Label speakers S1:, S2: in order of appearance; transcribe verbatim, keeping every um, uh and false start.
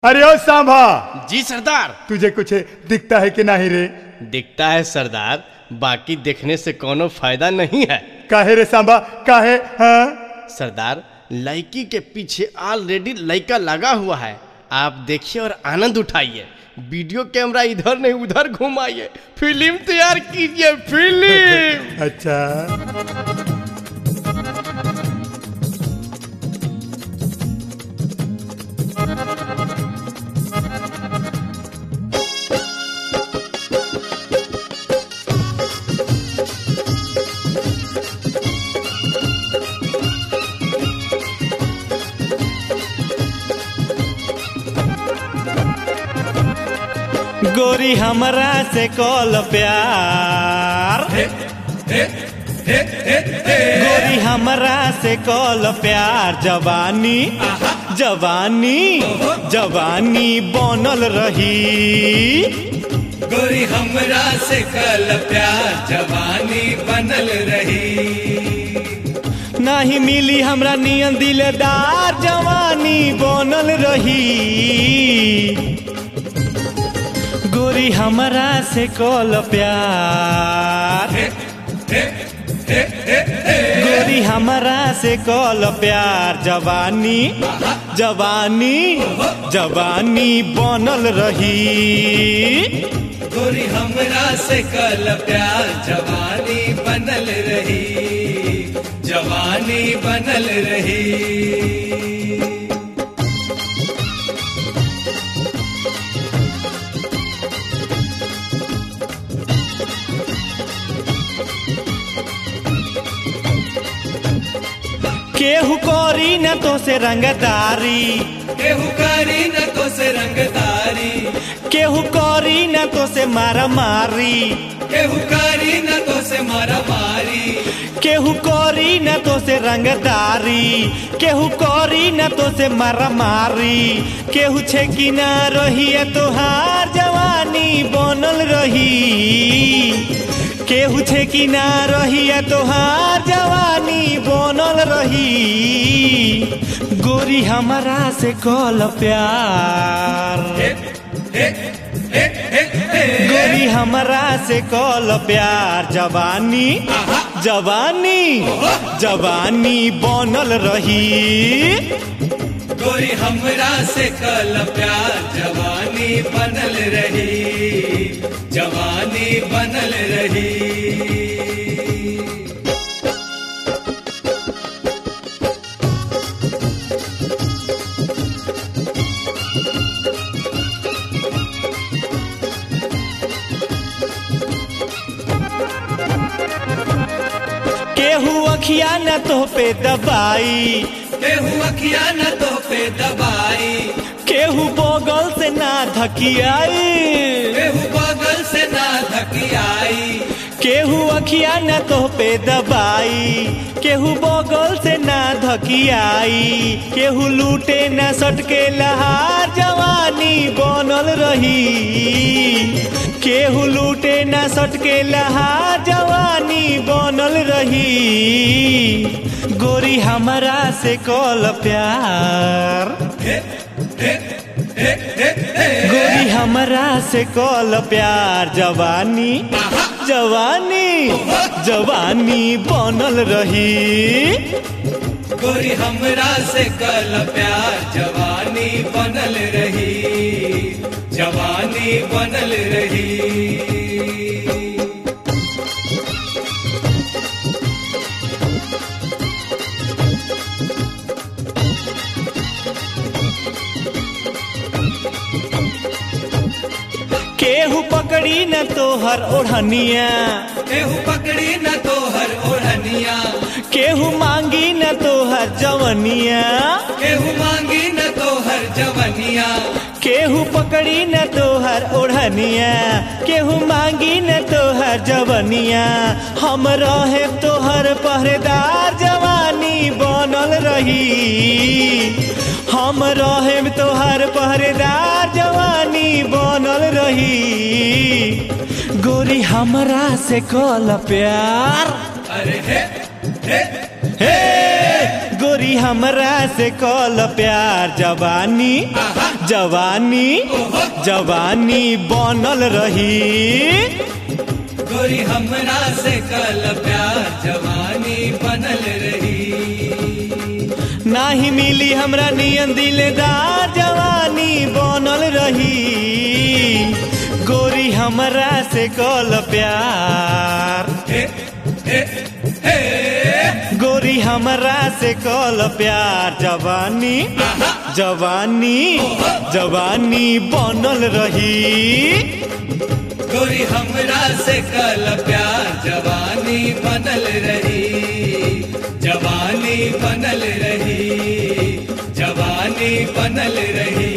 S1: अरे ओ सांभा।
S2: जी सरदार।
S1: तुझे कुछ दिखता है कि नहीं रे?
S2: दिखता है सरदार, बाकी देखने से कोनो फायदा नहीं है।
S1: काहे रे सांभा, काहे? हाँ
S2: सरदार, लड़की के पीछे ऑलरेडी लड़का लगा हुआ है। आप देखिए और आनंद उठाइए। वीडियो कैमरा इधर नहीं उधर घुमाइए, फिल्म तैयार कीजिए, फिल्म।
S1: अच्छा
S3: गोरी हमरा से कॉल प्यार, गोरी हमरा से कॉल प्यार। जवानी जवानी जवानी बनल रही,
S4: गोरी हमरा से कॉल प्यार। जवानी बनल रही,
S3: नहीं मिली हमरा नियन दिलदार। जवानी बनल रही, गोरी हमरा से कॉल प्यार, गोरी हमरा से कॉल प्यार। जवानी जवानी जवानी बनल रही,
S4: गोरी हमरा से कॉल प्यार। जवानी बनल रही, जवानी बनल रही।
S3: केहू करी न तो से रंगदारी,
S4: केहू करी न तो से रंगदारी,
S3: केहू करी न तो से मारा मारी,
S4: केहू करी न तो से मारा मारी,
S3: केहू करी न तो से रंगदारी, केहू करी न तो से मारा मारी। केहू छे कि न रही तोहार जवानी बनल रही, केहू छे कि न रही तोहार जवानी बनल रही। गोरी हमरा से कॉल प्यार, गोरी हमरा से कॉल प्यार। जवानी जवानी जवानी बनल रही,
S4: गोरी हमरा से कॉल प्यार। जवानी बनल रही, जवानी बनल रही।
S3: केहू अखिया न तो पे दबाई,
S4: केहू अखिया न तो पे दबाई,
S3: केहू बगल से ना धकियाई,
S4: केहू बगल से ना धकियाई,
S3: केहू अखिया न तो पे दबाई, केहू बगल से ना धकियाई, केहू लूटे न सटके लहार। जवानी बनल रही, केहू लूटे न सटके लहार। जवानी बनल रही, गोरी हमरा से कॉल प्यार, गोरी हमरा से कॉल प्यार। जवानी जवानी जवानी बनल रही,
S4: गोरी हमरा से कॉल प्यार। जवानी बनल रही, जवानी बनल रही।
S3: केहू पकड़ी न तोहर ओढ़निया,
S4: केहू पकड़ी न तोहर ओढ़निया,
S3: केहू मांगी न तोहर जवनिया,
S4: केहू मांगी न तोहर जवनिया,
S3: केहू पकड़ी न तोहर ओढ़निया, केहू मांगी न तोहर जवनिया। हम रहे तोहर पहरेदार। जवानी बनल रही, हम रहे तोहर पहरेदार। जवानी बनल रही, गोरी हमरा से कॉल प्यार।
S4: अरे हे हे
S3: हे गोरी गोरी हमरा से कल प्यार जवानी जवानी जवानी बनल रही
S4: गोरी हमरा से कल प्यार जवानी बनल रही
S3: नाही मिली हमरा नियन दिलदार जवानी बनल रही गोरी हमरा से कल प्यार
S4: हे, हे, हे।
S3: गोरी हमरा से कल प्यार जवानी जवानी जवानी बनल रही
S4: गोरी हमरा से कल प्यार जवानी बनल रही जवानी बनल रही जवानी बनल रही